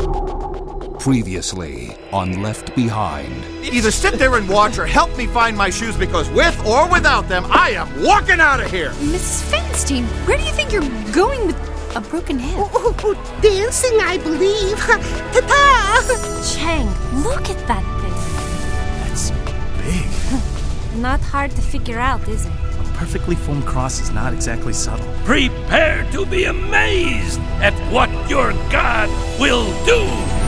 Previously on Left Behind. Either sit there and watch or help me find my shoes, because with or without them, I am walking out of here. Mrs. Feinstein, where do you think you're going with a broken hip? Dancing, I believe. Ta-ta! Chang, look at that thing. That's big. Not hard to figure out, is it? A perfectly formed cross is not exactly subtle. Prepare to be amazed at what your God will do.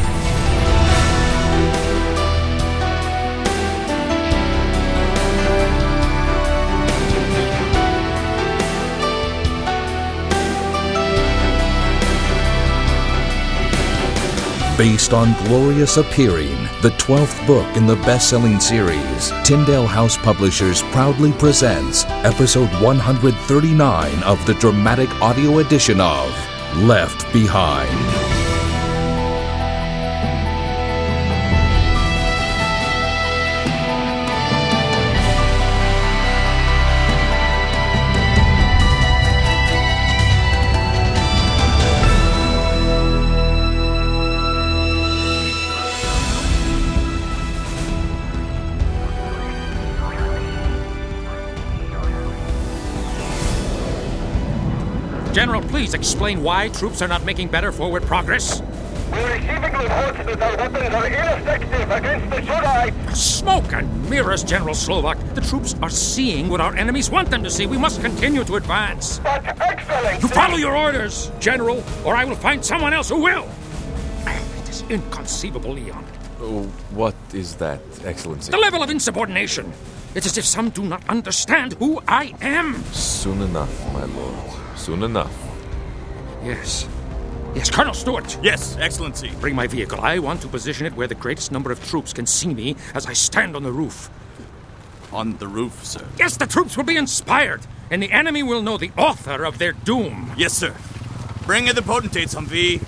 Based on Glorious Appearing, the 12th book in the best-selling series, Tyndale House Publishers proudly presents episode 139 of the dramatic audio edition of Left Behind. General, please explain why troops are not making better forward progress. We're receiving reports that our weapons are ineffective against the Jedi. Smoke and mirrors, General Slovak. The troops are seeing what our enemies want them to see. We must continue to advance. But, Excellency... You follow your orders, General, or I will find someone else who will. It is inconceivable, Leon. Oh, what is that, Excellency? The level of insubordination. It's as if some do not understand who I am. Soon enough, my lord. Soon enough. Yes. Yes, Colonel Stewart. Yes, Excellency. Bring my vehicle. I want to position it where the greatest number of troops can see me as I stand on the roof. On the roof, sir? Yes, the troops will be inspired, and the enemy will know the author of their doom. Yes, sir. Bring in the potentates, Humvee.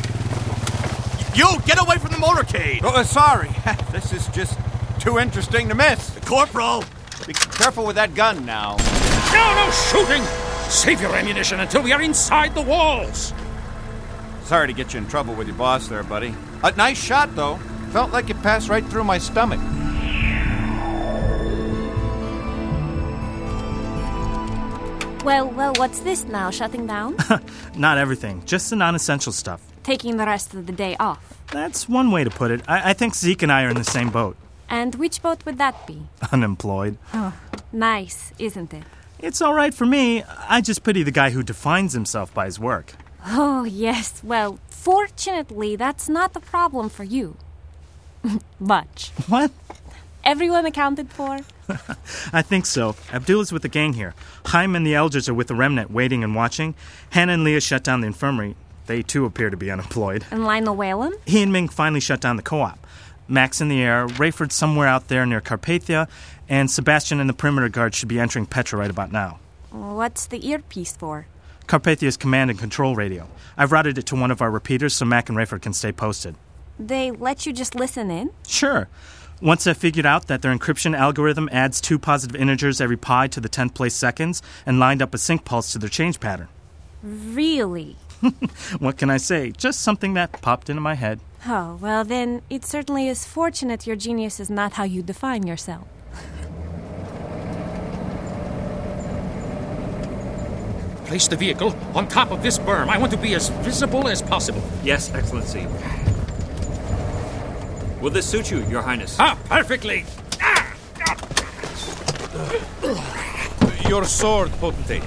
You, get away from the motorcade! Oh, sorry. This is just too interesting to miss. Corporal! Be careful with that gun now. No shooting! Save your ammunition until we are inside the walls. Sorry to get you in trouble with your boss there, buddy. A nice shot, though. Felt like it passed right through my stomach. Well, what's this now? Shutting down? Not everything, just the non-essential stuff. Taking the rest of the day off. That's one way to put it. I think Zeke and I are in the same boat. And which boat would that be? Unemployed. Oh, nice, isn't it? It's all right for me. I just pity the guy who defines himself by his work. Oh, yes. Well, fortunately, that's not the problem for you. Much. What? Everyone accounted for? I think so. Abdullah's with the gang here. Chaim and the Elders are with the remnant, waiting and watching. Hannah and Leah shut down the infirmary. They, too, appear to be unemployed. And Lionel Whalen? He and Ming finally shut down the co-op. Max in the air, Rayford's somewhere out there near Carpathia, and Sebastian and the perimeter guard should be entering Petra right about now. What's the earpiece for? Carpathia's command and control radio. I've routed it to one of our repeaters so Mac and Rayford can stay posted. They let you just listen in? Sure. Once I've figured out that their encryption algorithm adds 2 positive integers every pi to the 10th place seconds and lined up a sync pulse to their change pattern. Really? What can I say? Just something that popped into my head. Oh, well then, it certainly is fortunate your genius is not how you define yourself. Place the vehicle on top of this berm. I want to be as visible as possible. Yes, Excellency. Will this suit you, Your Highness? Perfectly. Your sword, potentate.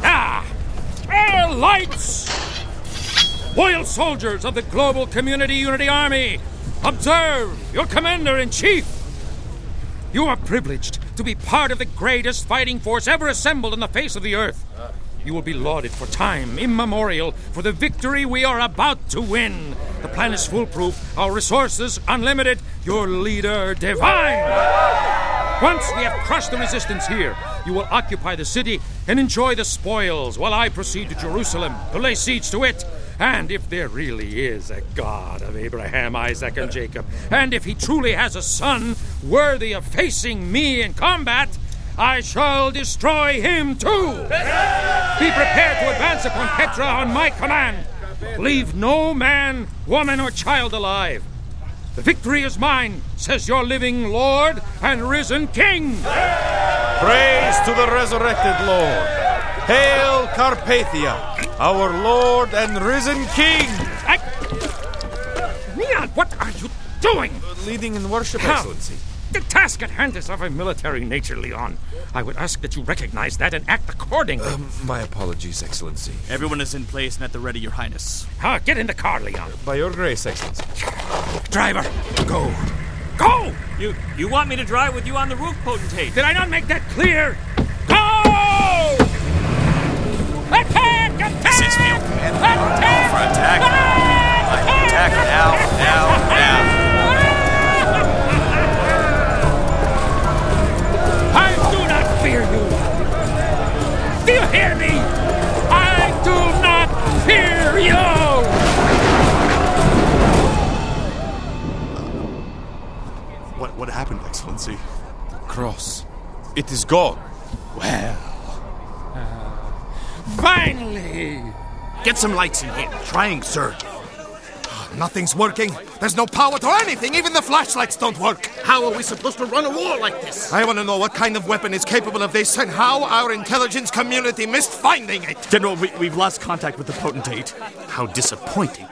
Lights! Loyal soldiers of the Global Community Unity Army, observe your Commander-in-Chief. You are privileged to be part of the greatest fighting force ever assembled on the face of the earth. You will be lauded for time immemorial for the victory we are about to win. The plan is foolproof, our resources unlimited, your leader divine. Once we have crushed the resistance here, you will occupy the city and enjoy the spoils while I proceed to Jerusalem to lay siege to it. And if there really is a God of Abraham, Isaac, and Jacob, and if he truly has a son worthy of facing me in combat, I shall destroy him too. Be prepared to advance upon Petra on my command. Leave no man, woman, or child alive. The victory is mine, says your living Lord and risen King. Praise to the resurrected Lord. Hail Carpathia, our Lord and risen King. Leon, what are you doing? Leading in worship, How? Excellency. The task at hand is of a military nature, Leon. I would ask that you recognize that and act accordingly. My apologies, Excellency. Everyone is in place and at the ready, Your Highness. Get in the car, Leon. By your grace, Excellency. Driver, go. Go! You want me to drive with you on the roof, Potentate? Did I not make that clear? Go! Attack! Attack! This is Field Command. We are call for attack. Attack now. I do not fear you. Do you hear me? I do not fear you. What happened, Excellency? The cross. It is gone. Well. Finally. Get some lights in here. Trying, sir. Nothing's working. There's no power to anything. Even the flashlights don't work. How are we supposed to run a war like this? I want to know what kind of weapon is capable of this and how our intelligence community missed finding it. General, we've lost contact with the Potentate. How disappointing.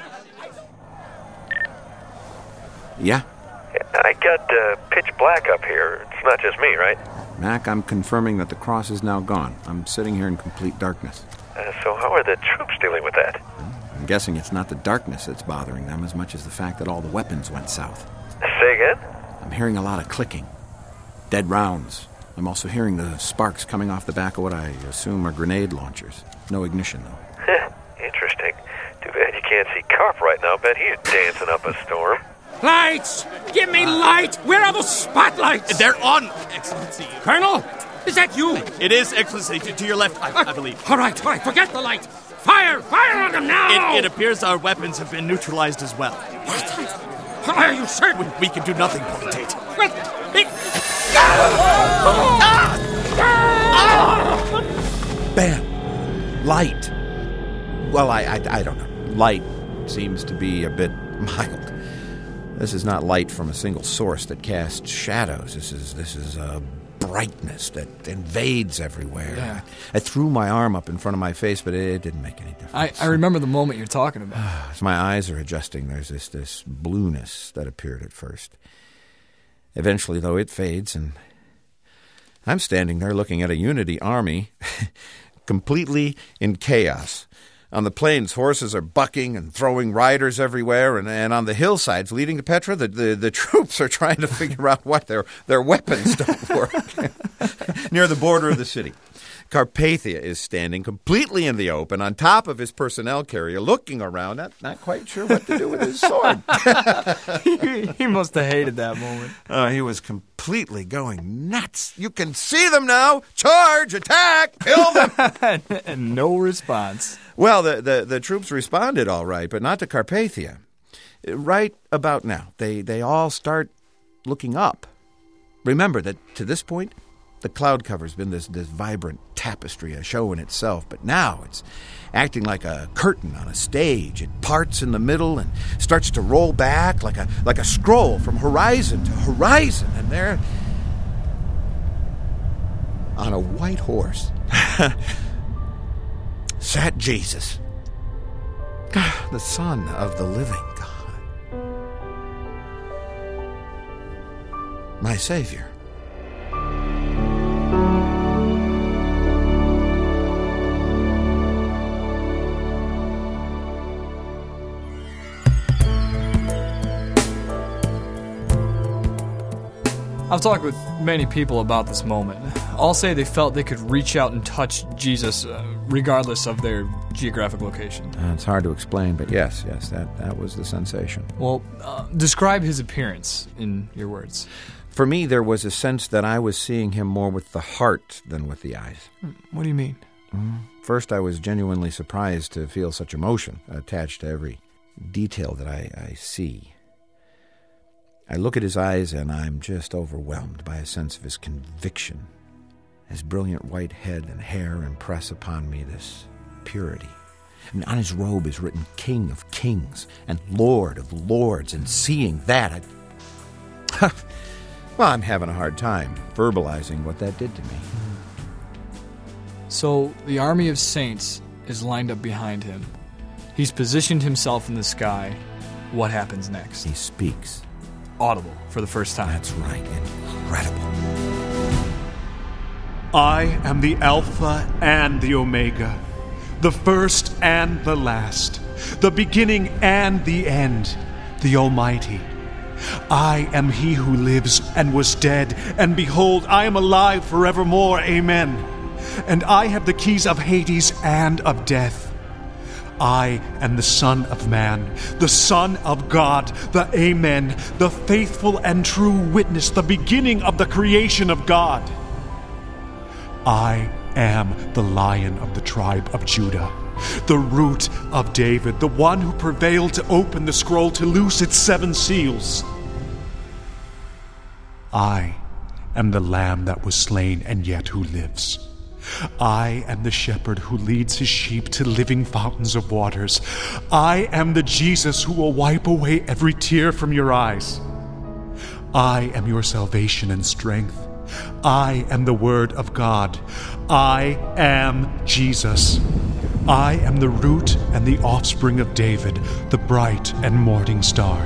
Yeah? I got pitch black up here. It's not just me, right? Mac, I'm confirming that the cross is now gone. I'm sitting here in complete darkness. So how are the troops dealing with that? I'm guessing it's not the darkness that's bothering them as much as the fact that all the weapons went south. Say again? I'm hearing a lot of clicking. Dead rounds. I'm also hearing the sparks coming off the back of what I assume are grenade launchers. No ignition, though. Interesting. Too bad you can't see Carp right now. Bet he's dancing up a storm. Lights! Give me light! Where are those spotlights? They're on, Excellency. Colonel, is that you? It is, Excellency. To your left, I believe. All right. Forget the light. Fire on them now! It appears our weapons have been neutralized as well. What? Are you certain? We can do nothing, Potentate. Bam! Light. Well, I don't know. Light seems to be a bit mild. This is not light from a single source that casts shadows. This is a brightness that invades everywhere. Yeah. I threw my arm up in front of my face, but it didn't make any difference. I remember the moment you're talking about. As my eyes are adjusting, there's this blueness that appeared at first. Eventually, though, it fades, and I'm standing there looking at a Unity army completely in chaos. On the plains, horses are bucking and throwing riders everywhere, and on the hillsides leading to Petra, the troops are trying to figure out why their weapons don't work. Near the border of the city, Carpathia is standing completely in the open on top of his personnel carrier, looking around, not quite sure what to do with his sword. He must have hated that moment. He was completely going nuts. You can see them now. Charge, attack, kill them. And no response. Well, the troops responded all right, but not to Carpathia. Right about now, they all start looking up. Remember that to this point, the cloud cover's been this vibrant tapestry, a show in itself, but now it's acting like a curtain on a stage. It parts in the middle and starts to roll back like a scroll from horizon to horizon, and there, on a white horse, sat Jesus, the Son of the living God, my Savior. I've talked with many people about this moment. All say they felt they could reach out and touch Jesus regardless of their geographic location. It's hard to explain, but yes, that was the sensation. Well, describe his appearance in your words. For me, there was a sense that I was seeing him more with the heart than with the eyes. What do you mean? First, I was genuinely surprised to feel such emotion attached to every detail that I see. I look at his eyes and I'm just overwhelmed by a sense of his conviction. His brilliant white head and hair impress upon me this purity, And on his robe is written King of Kings and Lord of Lords, and seeing that, well, I'm having a hard time verbalizing what that did to me. So the army of saints is lined up behind him. He's positioned himself in the sky. What happens next? He speaks. Audible for the first time. That's right. Incredible. I am the Alpha and the Omega, the first and the last, the beginning and the end, the Almighty. I am he who lives and was dead, and behold, I am alive forevermore. Amen. And I have the keys of Hades and of death. I am the Son of Man, the Son of God, the Amen, the faithful and true witness, the beginning of the creation of God. I am the Lion of the tribe of Judah, the root of David, the one who prevailed to open the scroll to loose its 7 seals. I am the Lamb that was slain and yet who lives. I am the shepherd who leads his sheep to living fountains of waters. I am the Jesus who will wipe away every tear from your eyes. I am your salvation and strength. I am the Word of God. I am Jesus. I am the root and the offspring of David, the bright and morning star.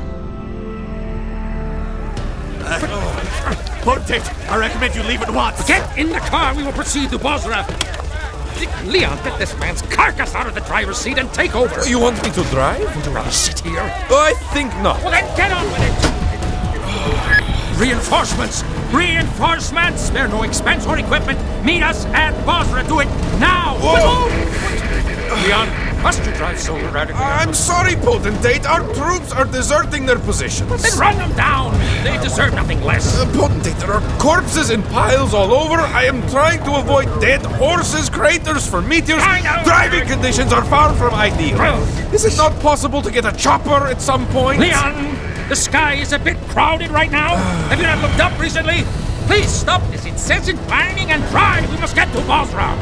Potentate, I recommend you leave at once. Get in the car. We will proceed to Bozrah. Leon, get this man's carcass out of the driver's seat and take over. You want me to drive? Would you rather sit here? I think not. Well, then get on with it. Reinforcements! Reinforcements! Spare no expense or equipment. Meet us at Bozrah. Do it now. Leon, must you drive so erratically? I'm sorry, Potentate. Our troops are deserting their positions. Well, then run them down. They deserve nothing less. Potentate, there are corpses in piles all over. I am trying to avoid dead horses, craters for meteors. Driving conditions are far from ideal. Is it not possible to get a chopper at some point? Leon, the sky is a bit crowded right now. Have you not looked up recently? Please stop this incessant whining and drive. We must get to Bozrah.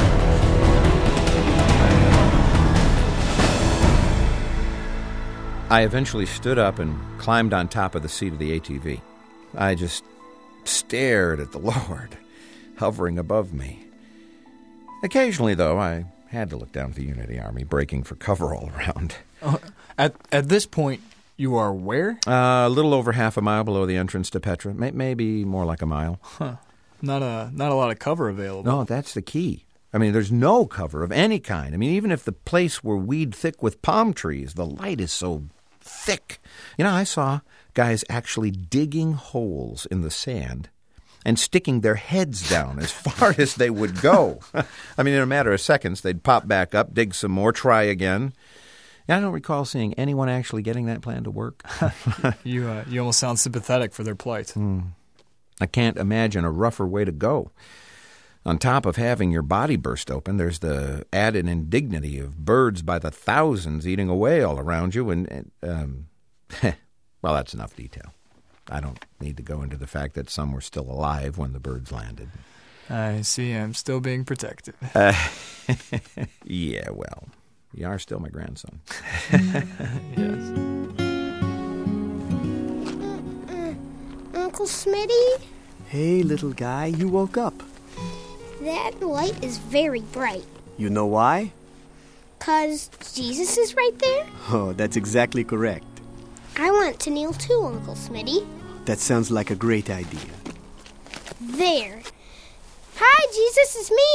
I eventually stood up and climbed on top of the seat of the ATV. I just stared at the Lord, hovering above me. Occasionally, though, I had to look down at the Unity Army, breaking for cover all around. At this point, you are where? A little over half a mile below the entrance to Petra. Maybe more like a mile. Huh. Not a lot of cover available. No, that's the key. I mean, there's no cover of any kind. I mean, even if the place were weed thick with palm trees, the light is so thick. You know, I saw guys actually digging holes in the sand and sticking their heads down as far as they would go. I mean, in a matter of seconds, they'd pop back up, dig some more, try again. I don't recall seeing anyone actually getting that plan to work. You almost sound sympathetic for their plight. I can't imagine a rougher way to go. On top of having your body burst open, there's the added indignity of birds by the thousands eating away all around you. And well, that's enough detail. I don't need to go into the fact that some were still alive when the birds landed. I see. I'm still being protected. Yeah, well, you are still my grandson. Yes. Uncle Smitty? Hey, little guy, you woke up. That light is very bright. You know why? 'Cause Jesus is right there? Oh, that's exactly correct. I want to kneel too, Uncle Smitty. That sounds like a great idea. There. Hi, Jesus, it's me,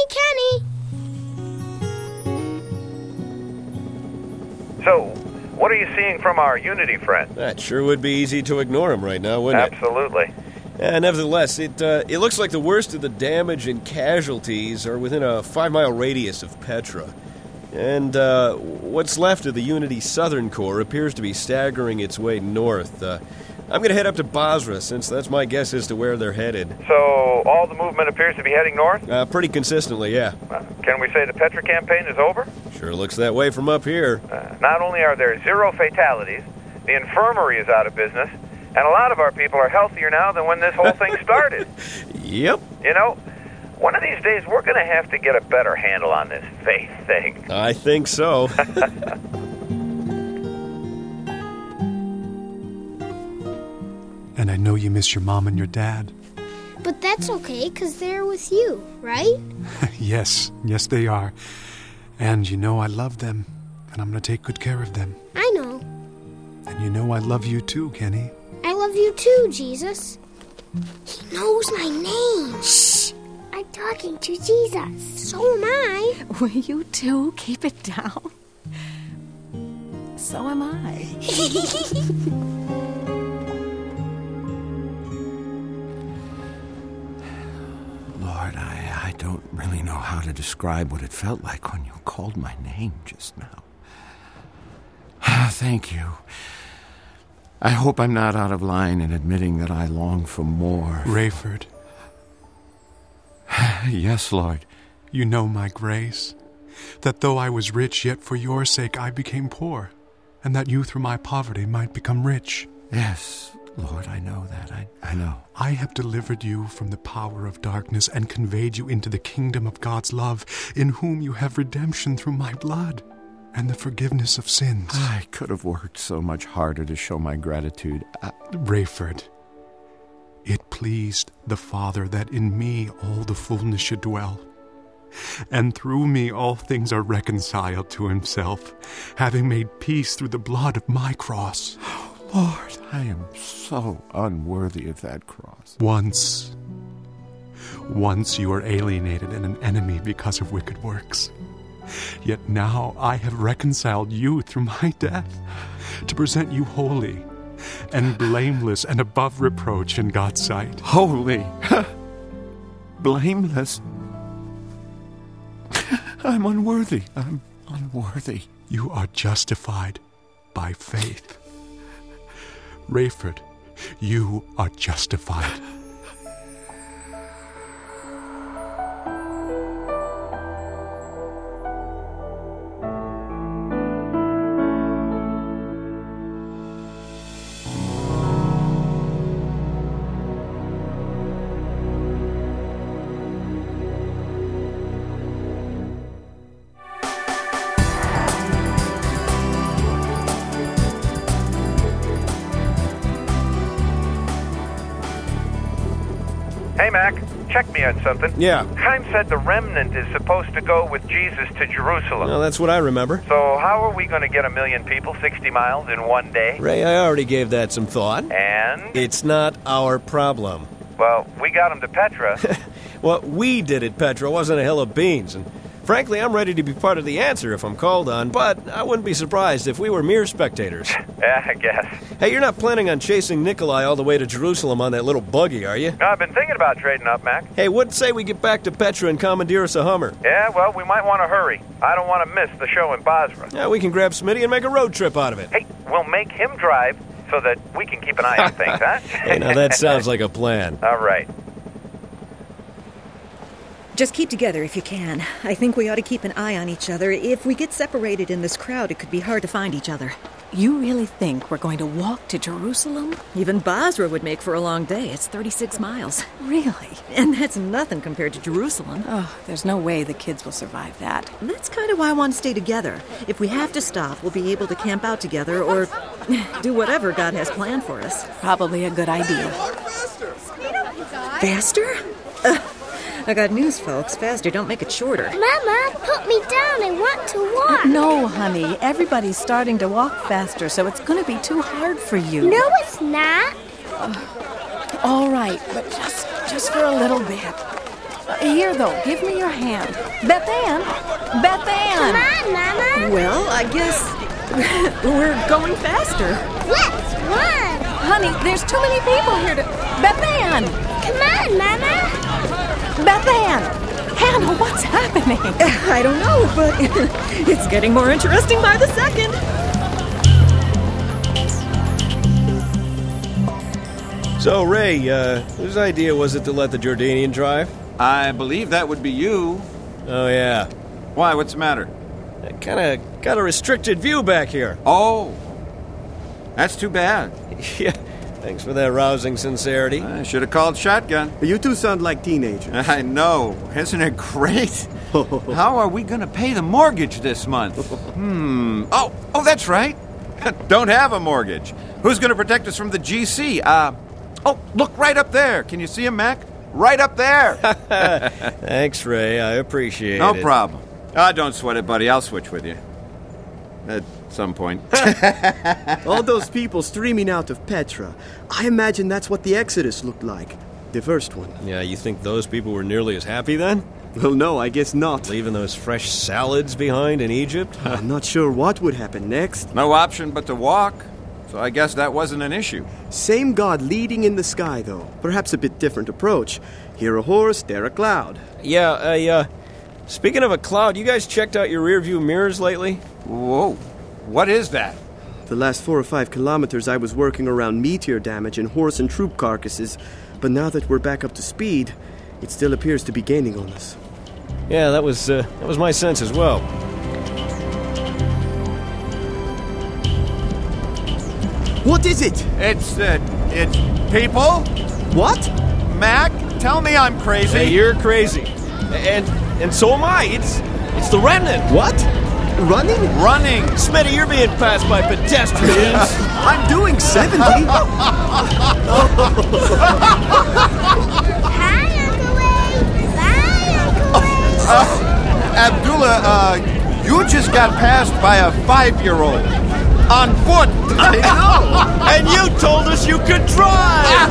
Kenny. So, what are you seeing from our Unity friend? That sure would be easy to ignore him right now, wouldn't it? Absolutely. Nevertheless, it looks like the worst of the damage and casualties are within a 5-mile radius of Petra. And what's left of the Unity Southern Corps appears to be staggering its way north. I'm going to head up to Bozrah, since that's my guess as to where they're headed. So, all the movement appears to be heading north? Pretty consistently, yeah. Can we say the Petra campaign is over? Sure looks that way from up here. Not only are there 0 fatalities, the infirmary is out of business, and a lot of our people are healthier now than when this whole thing started. Yep. You know, One of these days, we're going to have to get a better handle on this faith thing. I think so. And I know you miss your mom and your dad. But that's okay, because they're with you, right? Yes, they are. And you know I love them, and I'm going to take good care of them. I know. And you know I love you too, Kenny. I love you too, Jesus. He knows my name. Shh! I'm talking to Jesus. So am I. Will you two keep it down? So am I. Lord, I don't really know how to describe what it felt like when you called my name just now. Thank you. I hope I'm not out of line in admitting that I long for more. Rayford. Yes, Lord. You know my grace, that though I was rich, yet for your sake I became poor, and that you through my poverty might become rich. Yes, Lord, I know that. I know. I have delivered you from the power of darkness and conveyed you into the kingdom of God's love, in whom you have redemption through my blood and the forgiveness of sins. I could have worked so much harder to show my gratitude. Rayford, it pleased the Father that in me all the fullness should dwell, and through me all things are reconciled to himself, having made peace through the blood of my cross. Lord, I am so unworthy of that cross. Once you were alienated and an enemy because of wicked works. Yet now I have reconciled you through my death, to present you holy and blameless and above reproach in God's sight. Holy? Blameless? I'm unworthy. I'm unworthy. You are justified by faith. Rayford, you are justified. Hey, Mac, check me on something. Yeah. Chaim said the remnant is supposed to go with Jesus to Jerusalem. Well, that's what I remember. So how are we going to get 1 million people 60 miles in one day? Ray, I already gave that some thought. And? It's not our problem. Well, we got them to Petra. What we did at Petra wasn't a hill of beans, and frankly, I'm ready to be part of the answer if I'm called on, but I wouldn't be surprised if we were mere spectators. Yeah, I guess. Hey, you're not planning on chasing Nikolai all the way to Jerusalem on that little buggy, are you? I've been thinking about trading up, Mac. Hey, what'd say we get back to Petra and commandeer us a Hummer? Yeah, well, we might want to hurry. I don't want to miss the show in Basra. Yeah, we can grab Smitty and make a road trip out of it. Hey, we'll make him drive so that we can keep an eye on things, huh? Hey, now that sounds like a plan. All right. Just keep together if you can. I think we ought to keep an eye on each other. If we get separated in this crowd, it could be hard to find each other. You really think we're going to walk to Jerusalem? Even Basra would make for a long day. It's 36 miles. Really? And that's nothing compared to Jerusalem. Oh, there's no way the kids will survive that. That's kind of why I want to stay together. If we have to stop, we'll be able to camp out together or do whatever God has planned for us. Probably a good idea. Faster? I got news, folks. Faster, don't make it shorter. Mama, put me down. I want to walk. No, honey. Everybody's starting to walk faster, so it's going to be too hard for you. No, it's not. All right, but just for a little bit. Here, though, give me your hand. Beth Ann! Beth Ann! Come on, Mama. Well, I guess we're going faster. Let's run. Honey, there's too many people here to... Beth Ann! Come on, Mama. Beth Ann! Hannah, what's happening? I don't know, but it's getting more interesting by the second. So, Ray, whose idea was it to let the Jordanian drive? I believe that would be you. Oh, yeah. Why, what's the matter? I kind of got a restricted view back here. Oh, that's too bad. Yeah, Thanks for that rousing sincerity. I should have called shotgun. You two sound like teenagers. I know. Isn't it great? How are we going to pay the mortgage this month? Oh, that's right. Don't have a mortgage. Who's going to protect us from the GC? Oh, look right up there. Can you see him, Mac? Right up there. Thanks, Ray. I appreciate it. No problem. Don't sweat it, buddy. I'll switch with you. At some point. All those people streaming out of Petra. I imagine that's what the Exodus looked like. The first one. Yeah, you think those people were nearly as happy then? Well, no, I guess not. Leaving those fresh salads behind in Egypt? I'm not sure what would happen next. No option but to walk. So I guess that wasn't an issue. Same God leading in the sky, though. Perhaps a bit different approach. Here a horse, there a cloud. Yeah, speaking of a cloud, you guys checked out your rearview mirrors lately? Whoa. What is that? The last 4 or 5 kilometers I was working around meteor damage and horse and troop carcasses. But now that we're back up to speed, it still appears to be gaining on us. Yeah, that was my sense as well. What is it? It's people. What? Mac, tell me I'm crazy. Hey, you're crazy. And so am I. It's the remnant. What? Running? Running. Smitty, you're being passed by pedestrians. I'm doing 70. Hi, Uncle Ray. Bye, Uncle Ray. Abdullah, you just got passed by a 5-year-old. On foot. I know. And you told us you could drive.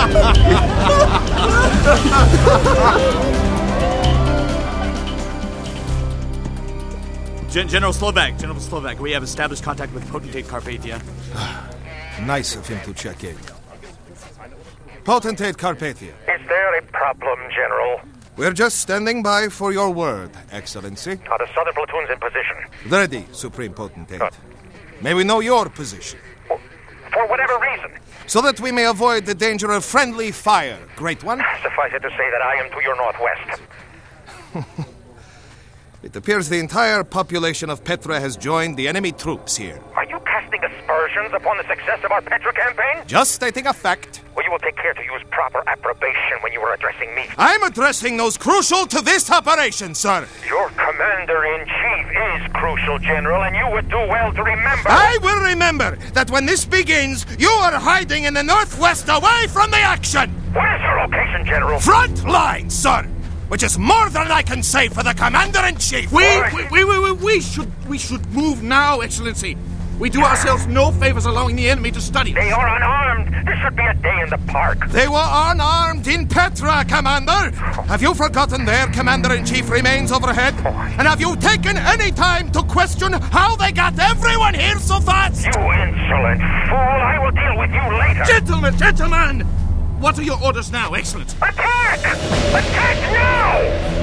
General Slovak, we have established contact with Potentate Carpathia. Nice of him to check in. Potentate Carpathia. Is there a problem, General? We're just standing by for your word, Excellency. Are the southern platoons in position? Ready, Supreme Potentate. May we know your position? For whatever reason. So that we may avoid the danger of friendly fire, Great One. Suffice it to say that I am to your northwest. It appears the entire population of Petra has joined the enemy troops here. Are you casting aspersions upon the success of our Petra campaign? Just stating a fact. Well, you will take care to use proper approbation when you are addressing me. I'm addressing those crucial to this operation, sir. Your commander-in-chief is crucial, General, and you would do well to remember... I will remember that when this begins, you are hiding in the northwest away from the action. What is your location, General? Front line, sir. Which is more than I can say for the commander-in-chief. We should move now, Excellency. We do ourselves no favors allowing the enemy to study. They are unarmed. This should be a day in the park. They were unarmed in Petra, Commander. Have you forgotten their commander-in-chief remains overhead? And have you taken any time to question how they got everyone here so fast? You insolent fool. I will deal with you later. Gentlemen! What are your orders now, Excellent? Attack! Attack now!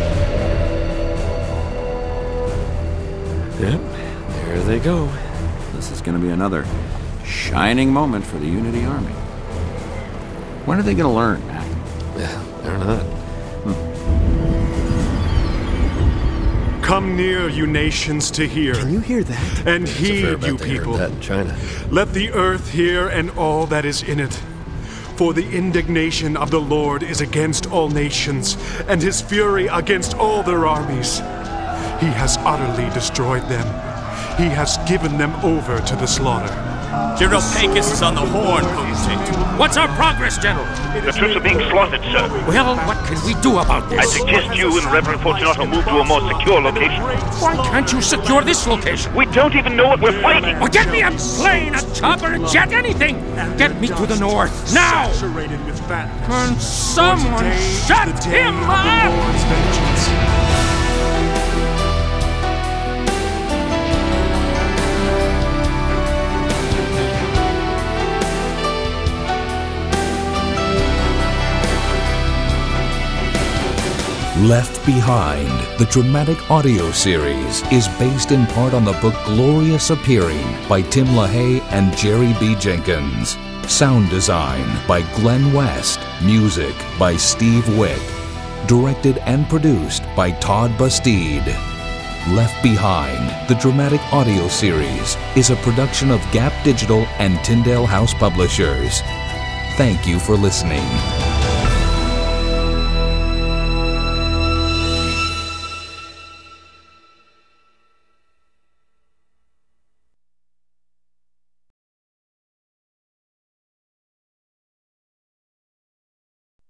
Yep, there they go. This is going to be another shining moment for the Unity Army. When are they going to learn, Mac? Yeah, they're not. Come near, you nations, to hear. Can you hear that? And heed, you people. That in China. Let the earth hear and all that is in it. For the indignation of the Lord is against all nations, and his fury against all their armies. He has utterly destroyed them. He has given them over to the slaughter. General Pecos is on the horn, Potentate. What's our progress, General? The troops are being slaughtered, sir. Well, what can we do about this? I suggest you and Reverend Fortunato move to a more secure location. Why can't you secure this location? We don't even know what we're fighting. Well, get me a plane, a chopper, a jet, anything. Get me to the north, now! Saturated with fatness. Can someone shut him up? Left Behind, the dramatic audio series, is based in part on the book Glorious Appearing by Tim LaHaye and Jerry B. Jenkins. Sound design by Glenn West. Music by Steve Wick. Directed and produced by Todd Bastide. Left Behind, the dramatic audio series, is a production of Gap Digital and Tyndale House Publishers. thank you for listening.